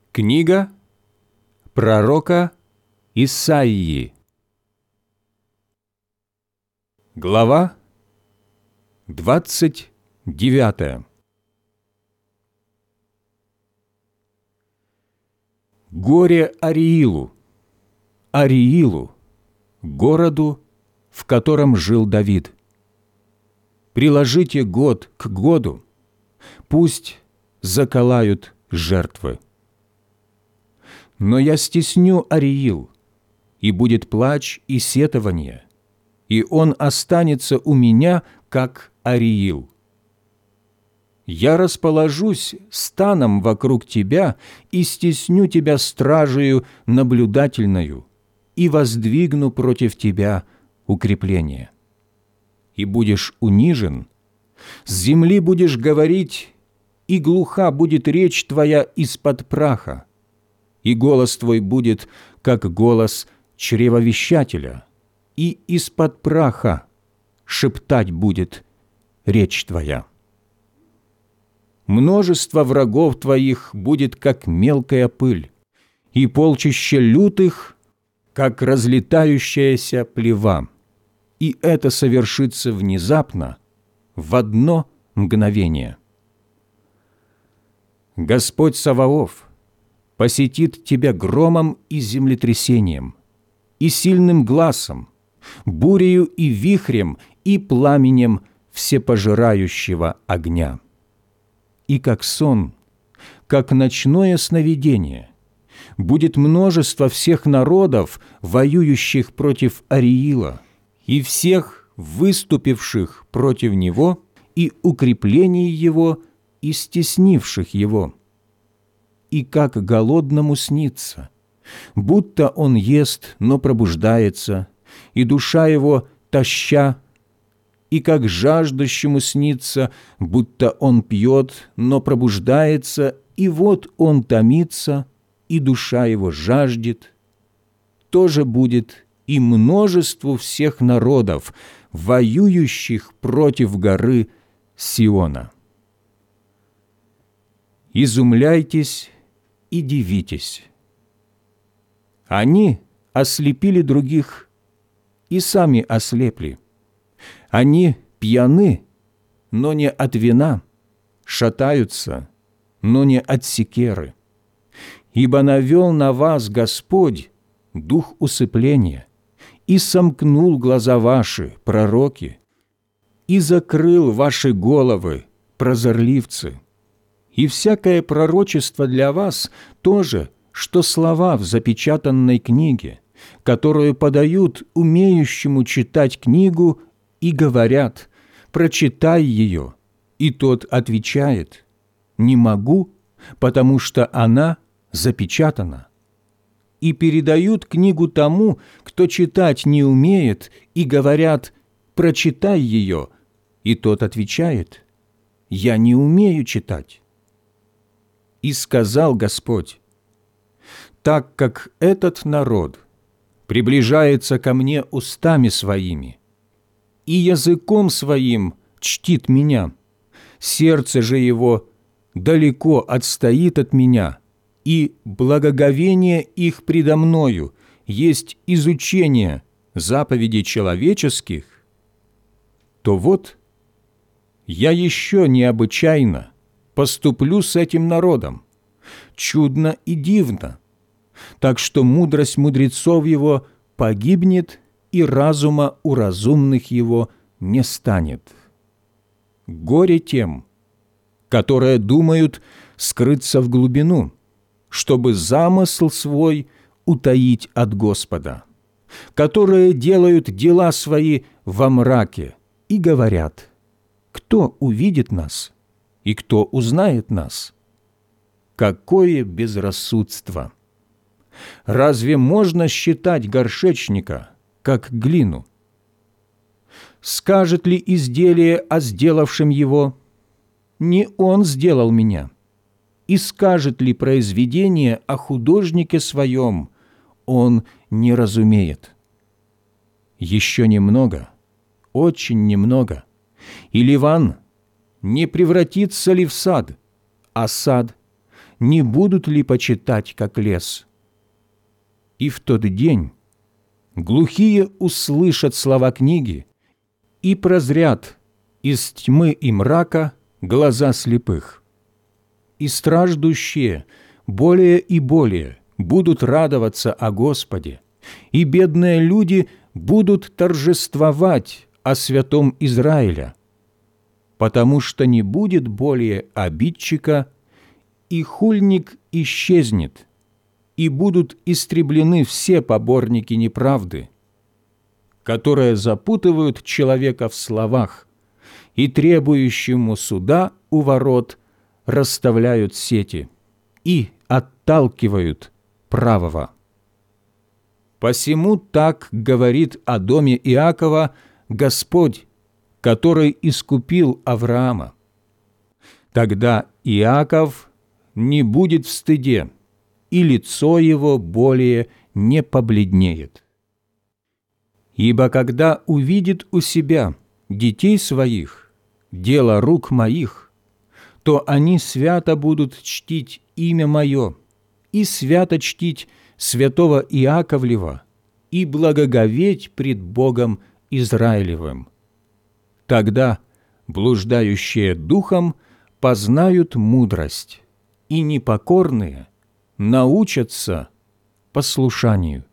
Книга пророка Исаии. Глава 29. Горе Ариилу, Ариилу, городу, в котором жил Давид. Приложите год к году, пусть заколают жертвы. Но я стесню Ариил, и будет плач и сетование, и он останется у меня, как Ариил. Я расположусь станом вокруг тебя и стесню тебя стражею наблюдательною, и воздвигну против тебя укрепление. И будешь унижен, с земли будешь говорить, и глуха будет речь твоя из-под праха, и голос твой будет, как голос чревовещателя, и из-под праха шептать будет речь твоя. Множество врагов твоих будет, как мелкая пыль, и полчище лютых, как разлетающаяся плева. И это совершится внезапно, в одно мгновение. Господь Саваоф посетит тебя громом и землетрясением, и сильным гласом, бурею и вихрем, и пламенем всепожирающего огня. И как сон, как ночное сновидение, будет множество всех народов, воюющих против Ариила, и всех выступивших против него, и укреплений его, и стеснивших его. И как голодному снится, будто он ест, но пробуждается, и душа его тоща, и как жаждущему снится, будто он пьет, но пробуждается, и вот он томится, и душа его жаждет, то же будет и множеству всех народов, воюющих против горы Сиона. Изумляйтесь и дивитесь. Они ослепили других и сами ослепли. Они пьяны, но не от вина, шатаются, но не от секеры. Ибо навел на вас Господь дух усыпления, и сомкнул глаза ваши, пророки, и закрыл ваши головы, прозорливцы. И всякое пророчество для вас тоже, что слова в запечатанной книге, которую подают умеющему читать книгу и говорят: «Прочитай ее», и тот отвечает: «Не могу, потому что она запечатана». И передают книгу тому, кто читать не умеет, и говорят: «Прочитай ее», и тот отвечает: «Я не умею читать». И сказал Господь: «Так как этот народ приближается ко мне устами своими и языком своим чтит меня, сердце же его далеко отстоит от меня, и благоговение их предо мною есть изучение заповедей человеческих, то вот я еще необычайно поступлю с этим народом, чудно и дивно, так что мудрость мудрецов его погибнет, и разума у разумных его не станет. Горе тем, которые думают скрыться в глубину, чтобы замысл свой утаить от Господа, которые делают дела свои во мраке и говорят: «Кто увидит нас, и кто узнает нас?» Какое безрассудство! Разве можно считать горшечника, как глину? Скажет ли изделие о сделавшем его: «Не он сделал меня»? И скажет ли произведение о художнике своем: «Он не разумеет»? Еще немного, очень немного, и Ливан не превратится ли в сад, а сад не будут ли почитать, как лес? И в тот день глухие услышат слова книги и прозрят из тьмы и мрака глаза слепых. И страждущие более и более будут радоваться о Господе, и бедные люди будут торжествовать о святом Израиля, потому что не будет более обидчика, и хульник исчезнет, и будут истреблены все поборники неправды, которые запутывают человека в словах и требующему суда у ворот расставляют сети и отталкивают правого. Посему так говорит о доме Иакова Господь, который искупил Авраама. Тогда Иаков не будет в стыде, и лицо его более не побледнеет. Ибо когда увидит у себя детей своих, дело рук моих, то они свято будут чтить имя Мое и свято чтить святого Иаковлева и благоговеть пред Богом Израилевым. Тогда блуждающие духом познают мудрость, и непокорные научатся послушанию.